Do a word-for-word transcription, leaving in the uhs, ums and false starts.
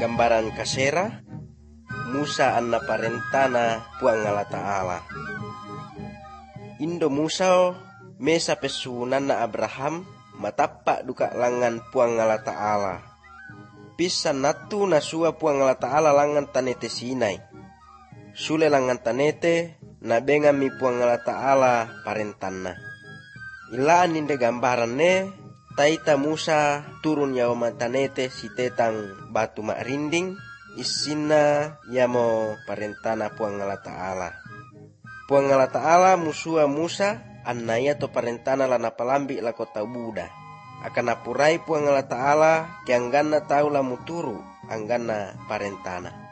gambaran kasera Musa anna parentana Puang Allah Ta'ala. Indo Musa mesa pesunan na Abraham matappa duka langan Puang Allah Ta'ala. Pisan natu nasua Puang Allah Ta'ala langan tanete Sinai. Sule langan tanete na bengami Puang Allah Ta'ala parentanna. Ilaan ninde gambaran ne taita Musa turun yaw matanete si tetang batu makrinding isinna yamo parentana Puang Allah Ta'ala. Puang Allah Ta'ala musua Musa annaya to parentana lana palambi la kota Buda. Akan apurai Puang Allah Ta'ala kianggana tau la muturu anggana parentana.